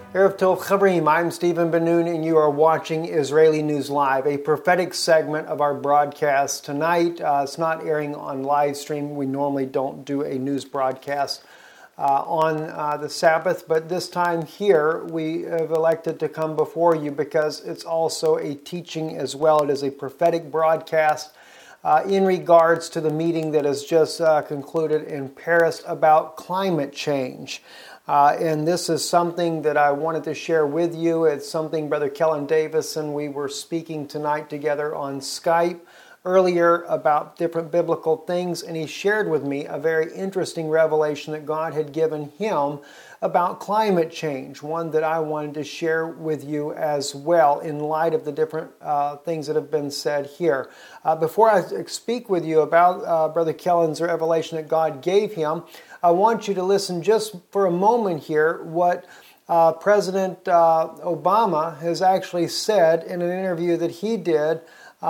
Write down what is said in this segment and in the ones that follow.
Erev Tov Chavrim, I'm Stephen Ben-Nun, and you are watching Israeli News Live, a prophetic segment of our broadcast tonight. It's not airing on live stream. We normally don't do a news broadcast on the Sabbath, but this time here we have elected to come before you because it's also a teaching as well. It is a prophetic broadcast in regards to the meeting that has just concluded in Paris about climate change. And this is something that I wanted to share with you. It's something Brother Kellen Davis and we were speaking tonight together on Skype earlier about different biblical things, and he shared with me a very interesting revelation that God had given him about climate change, one that I wanted to share with you as well in light of the different things that have been said here. Before I speak with you about Brother Kellen's revelation that God gave him, I want you to listen just for a moment here what President Obama has actually said in an interview that he did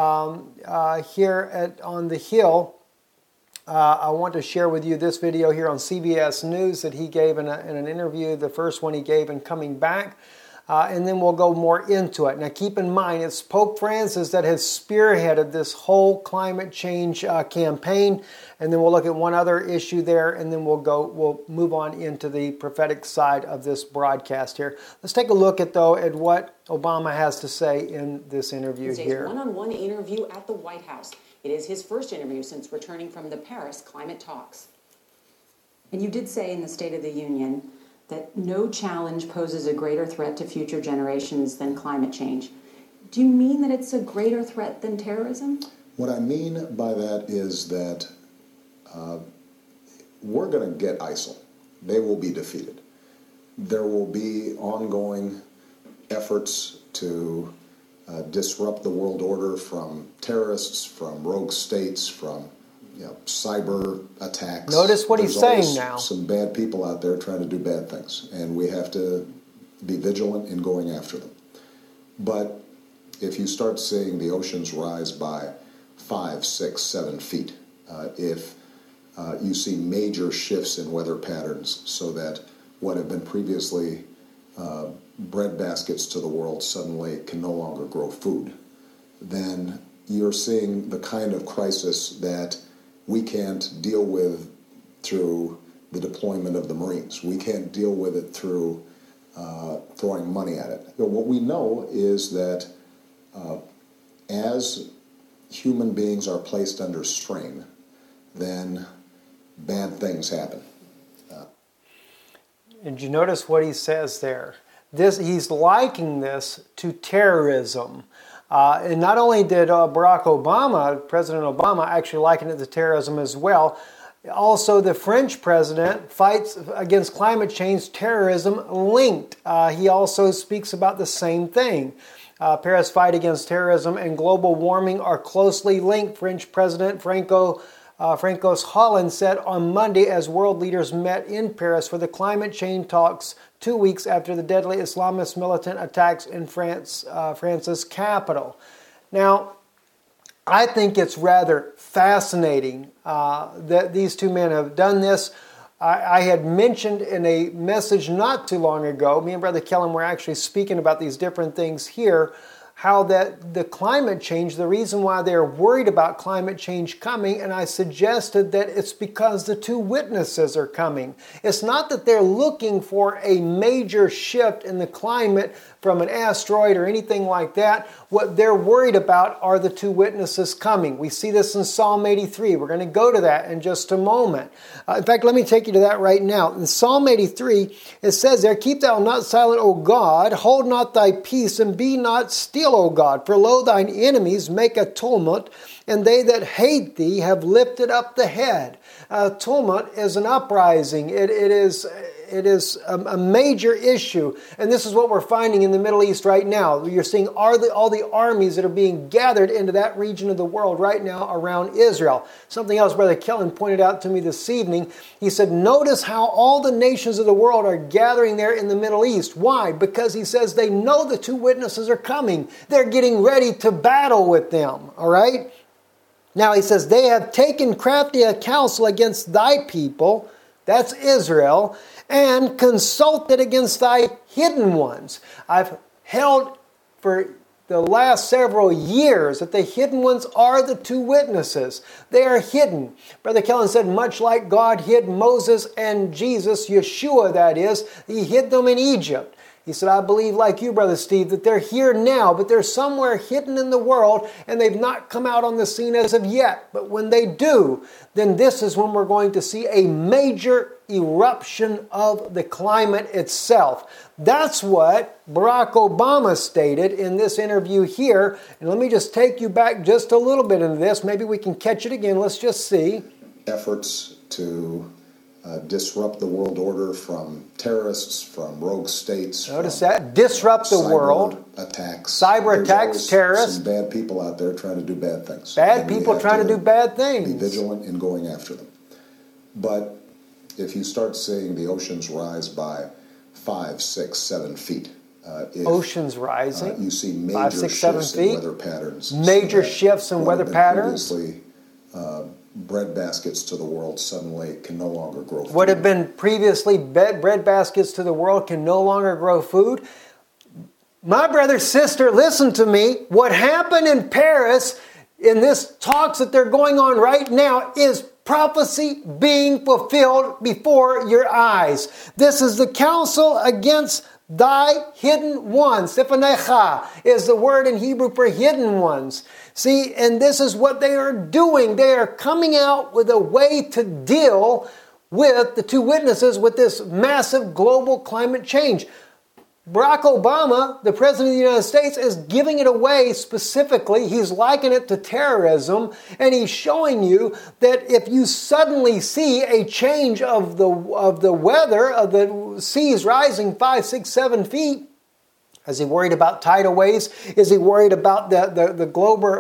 here on the Hill. I want to share with you this video here on CBS News that he gave in an interview, the first one he gave in Coming Back, and then we'll go more into it. Now keep in mind, it's Pope Francis that has spearheaded this whole climate change campaign, and then we'll look at one other issue there, and then we'll move on into the prophetic side of this broadcast here. Let's take a look at what Obama has to say in this interview here. One-on-one interview at the White House. It is his first interview since returning from the Paris climate talks. And you did say in the State of the Union that no challenge poses a greater threat to future generations than climate change. Do you mean that it's a greater threat than terrorism? What I mean by that is that we're going to get ISIL. They will be defeated. There will be ongoing efforts to disrupt the world order from terrorists, from rogue states, from cyber attacks. Notice what he's saying now. Some bad people out there trying to do bad things, and we have to be vigilant in going after them. But if you start seeing the oceans rise by 5, 6, 7 feet, if you see major shifts in weather patterns so that what have been previously bread baskets to the world suddenly can no longer grow food, then you're seeing the kind of crisis that we can't deal with through the deployment of the Marines. We can't deal with it through throwing money at it. What we know is that as human beings are placed under strain, then bad things happen. Did you notice what he says there? He's likening this to terrorism. And not only did President Obama actually liken it to terrorism as well, also the French president fights against climate change, terrorism linked. He also speaks about the same thing. Paris fight against terrorism and global warming are closely linked. French President Francois Hollande said on Monday as world leaders met in Paris for the climate change talks 2 weeks after the deadly Islamist militant attacks in France's capital. Now, I think it's rather fascinating that these two men have done this. I had mentioned in a message not too long ago, me and Brother Kellen were actually speaking about these different things here, how that the climate change, the reason why they're worried about climate change coming, and I suggested that it's because the two witnesses are coming. It's not that they're looking for a major shift in the climate from an asteroid or anything like that. What they're worried about are the two witnesses coming. We see this in Psalm 83. We're going to go to that in just a moment. In fact, let me take you to that right now. In Psalm 83, it says there, "Keep thou not silent, O God, hold not thy peace, and be not still, O God. For lo, thine enemies make a tumult, and they that hate thee have lifted up the head." Tumult is an uprising. It is a major issue. And this is what we're finding in the Middle East right now. You're seeing all the armies that are being gathered into that region of the world right now around Israel. Something else Brother Kellen pointed out to me this evening. He said, notice how all the nations of the world are gathering there in the Middle East. Why? Because he says they know the two witnesses are coming. They're getting ready to battle with them. All right? Now he says, they have taken crafty counsel against thy people, that's Israel, and consulted against thy hidden ones. I've held for the last several years that the hidden ones are the two witnesses. They are hidden. Brother Kellen said, much like God hid Moses and Jesus, Yeshua that is, he hid them in Egypt. He said, I believe like you, Brother Steve, that they're here now, but they're somewhere hidden in the world and they've not come out on the scene as of yet. But when they do, then this is when we're going to see a major eruption of the climate itself. That's what Barack Obama stated in this interview here. And let me just take you back just a little bit into this. Maybe we can catch it again. Let's just see. Efforts to disrupt the world order from terrorists, from rogue states. Notice that. Disrupt the world. Attacks. Cyber attacks, terrorists. Some bad people out there trying to do bad things. Bad people trying to do bad things. Be vigilant in going after them. But if you start seeing the oceans rise by 5, 6, 7 feet, oceans rising, you see major 5, 6, 7 shifts feet. in weather patterns. Major shifts in weather patterns. Previously, bread baskets to the world suddenly can no longer grow food. What had been previously bread baskets to the world can no longer grow food. My brother, sister, listen to me. What happened in Paris in this talks that they're going on right now is prophecy being fulfilled before your eyes. This is the counsel against thy hidden ones. Sephanecha is the word in Hebrew for hidden ones. See, and this is what they are doing. They are coming out with a way to deal with the two witnesses with this massive global climate change. Barack Obama, the President of the United States, is giving it away specifically. He's likening it to terrorism, and he's showing you that if you suddenly see a change of the weather, of the seas rising 5, 6, 7 feet, is he worried about tidal waves? Is he worried about the global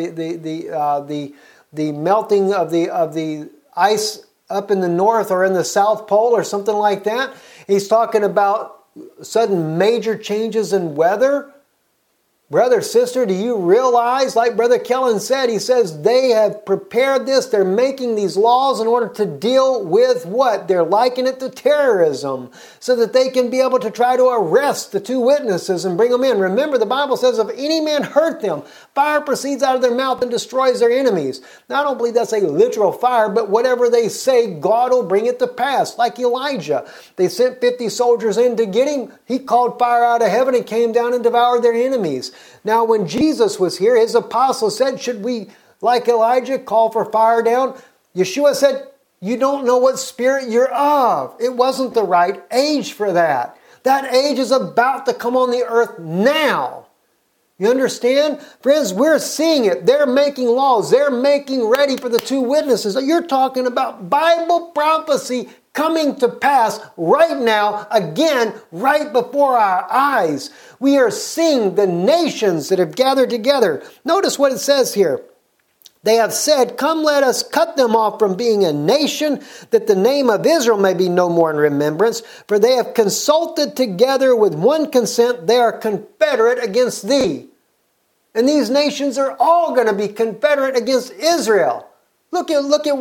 the melting of the ice up in the north or in the South Pole or something like that? He's talking about sudden major changes in weather. Brother, sister, do you realize, like Brother Kellen said, he says they have prepared this, they're making these laws in order to deal with what? They're likening it to terrorism, so that they can be able to try to arrest the two witnesses and bring them in. Remember, the Bible says if any man hurt them, fire proceeds out of their mouth and destroys their enemies. Now, I don't believe that's a literal fire, but whatever they say, God will bring it to pass. Like Elijah, they sent 50 soldiers in to get him. He called fire out of heaven and came down and devoured their enemies. Now, when Jesus was here, his apostles said, should we, like Elijah, call for fire down? Yeshua said, you don't know what spirit you're of. It wasn't the right age for that. That age is about to come on the earth now. You understand? Friends, we're seeing it. They're making laws. They're making ready for the two witnesses. You're talking about Bible prophecy coming to pass right now, again, right before our eyes. We are seeing the nations that have gathered together. Notice what it says here. They have said, come let us cut them off from being a nation, that the name of Israel may be no more in remembrance. For they have consulted together with one consent. They are confederate against thee. And these nations are all going to be confederate against Israel. Look at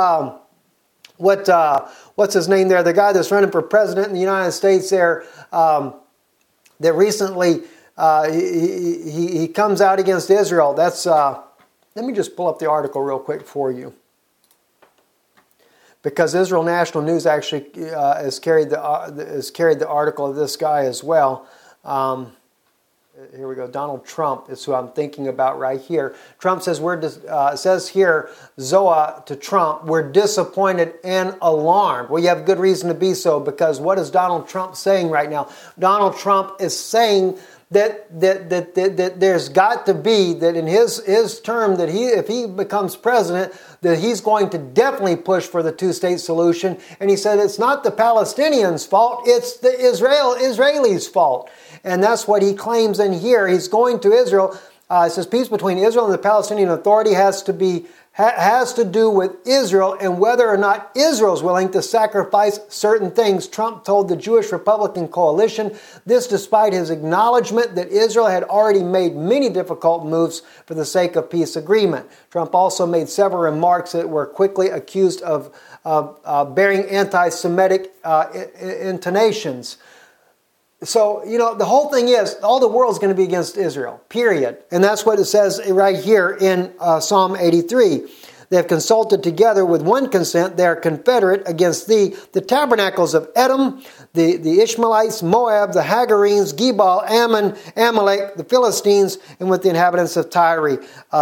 what's his name there? The guy that's running for president in the United States there, that recently he comes out against Israel. That's let me just pull up the article real quick for you, because Israel National News actually has carried the article of this guy as well. Here we go. Donald Trump is who I'm thinking about right here. Trump says says here, Zoa to Trump, we're disappointed and alarmed. Well, you have good reason to be so, because what is Donald Trump saying right now? Donald Trump is saying that there's got to be, that in his term, that if he becomes president, that he's going to definitely push for the two-state solution. And he said it's not the Palestinians' fault, it's the Israelis' fault. And that's what he claims in here. He's going to Israel. It says peace between Israel and the Palestinian Authority has to be has to do with Israel and whether or not Israel is willing to sacrifice certain things. Trump told the Jewish Republican coalition this despite his acknowledgement that Israel had already made many difficult moves for the sake of peace agreement. Trump also made several remarks that were quickly accused of bearing anti-Semitic intonations. So, the whole thing is, all the world's going to be against Israel, period. And that's what it says right here in Psalm 83. They have consulted together with one consent. They are confederate against thee. The tabernacles of Edom, the Ishmaelites, Moab, the Hagarenes, Gebal, Ammon, Amalek, the Philistines, and with the inhabitants of Tyre.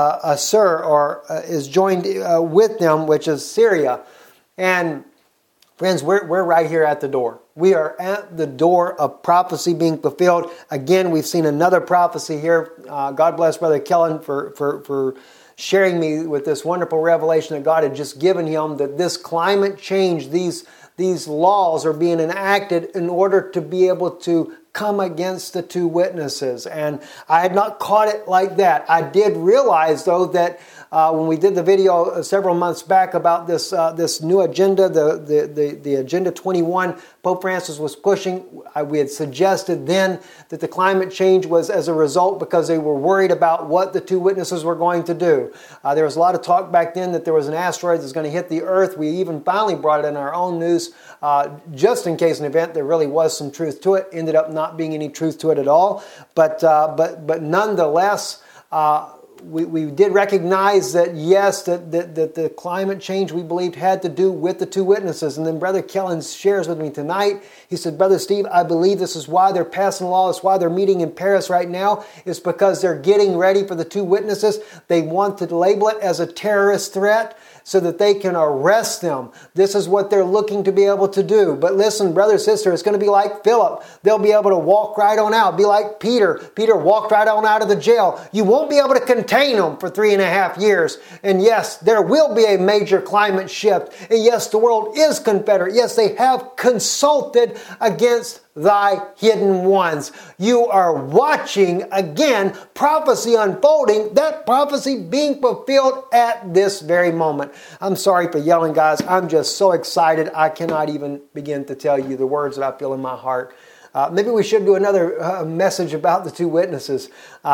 Assur is joined with them, which is Syria. And friends, we're right here at the door. We are at the door of prophecy being fulfilled. Again, we've seen another prophecy here. God bless Brother Kellen for sharing me with this wonderful revelation that God had just given him, that this climate change, these laws are being enacted in order to be able to come against the two witnesses. And I had not caught it like that. I did realize, though, that when we did the video several months back about this new agenda, the Agenda 21, Pope Francis was pushing, we had suggested then that the climate change was as a result because they were worried about what the two witnesses were going to do. There was a lot of talk back then that there was an asteroid that was going to hit the Earth. We even finally brought it in our own news, just in case an event there really was some truth to it. Ended up not being any truth to it at all, but nonetheless, we did recognize that yes, that the climate change we believed had to do with the two witnesses. And then Brother Kellen shares with me tonight. He said, Brother Steve, I believe this is why they're passing laws, why they're meeting in Paris right now, is because they're getting ready for the two witnesses. They want to label it as a terrorist threat so that they can arrest them. This is what they're looking to be able to do. But listen, brother, sister, it's going to be like Philip. They'll be able to walk right on out. Be like Peter. Peter walked right on out of the jail. You won't be able to contain them for 3.5 years. And yes, there will be a major climate shift. And yes, the world is confederate. Yes, they have consulted against thy hidden ones. You are watching, again, prophecy unfolding, that prophecy being fulfilled at this very moment. I'm sorry for yelling, guys. I'm just so excited. I cannot even begin to tell you the words that I feel in my heart. Maybe we should do another message about the two witnesses.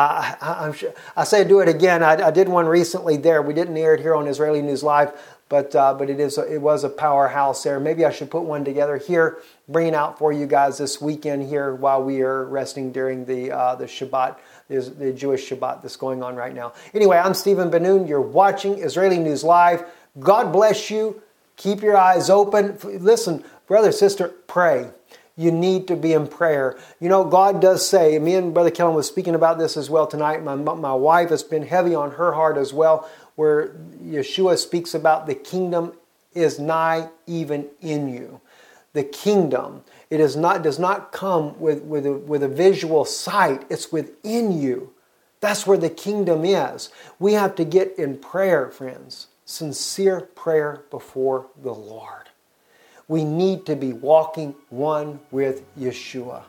I say do it again. I did one recently there. We didn't air it here on Israeli News Live, but it was a powerhouse there. Maybe I should put one together here, bring it out for you guys this weekend here while we are resting during the Shabbat, the Jewish Shabbat that's going on right now. Anyway, I'm Stephen Ben-Nun. You're watching Israeli News Live. God bless you. Keep your eyes open. Listen, brother, sister, pray. You need to be in prayer. You know, God does say, me and Brother Kellen was speaking about this as well tonight. My wife has been heavy on her heart as well, where Yeshua speaks about the kingdom is nigh even in you. The kingdom, does not come with a visual sight. It's within you. That's where the kingdom is. We have to get in prayer, friends. Sincere prayer before the Lord. We need to be walking one with Yeshua.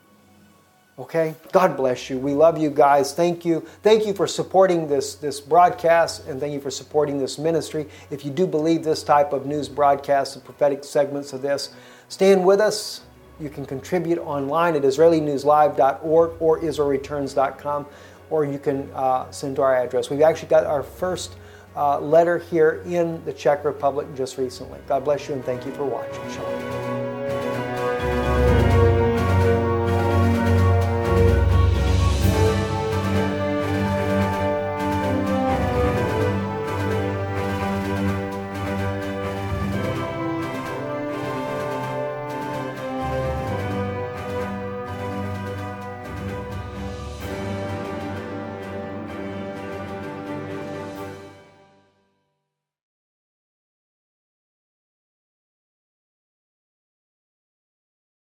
Okay? God bless you. We love you guys. Thank you. Thank you for supporting this broadcast, and thank you for supporting this ministry. If you do believe this type of news broadcast, the prophetic segments of this, stand with us. You can contribute online at IsraeliNewsLive.org or IsraelReturns.com, or you can send to our address. We've actually got our first letter here in the Czech Republic just recently. God bless you and thank you for watching. Shalom.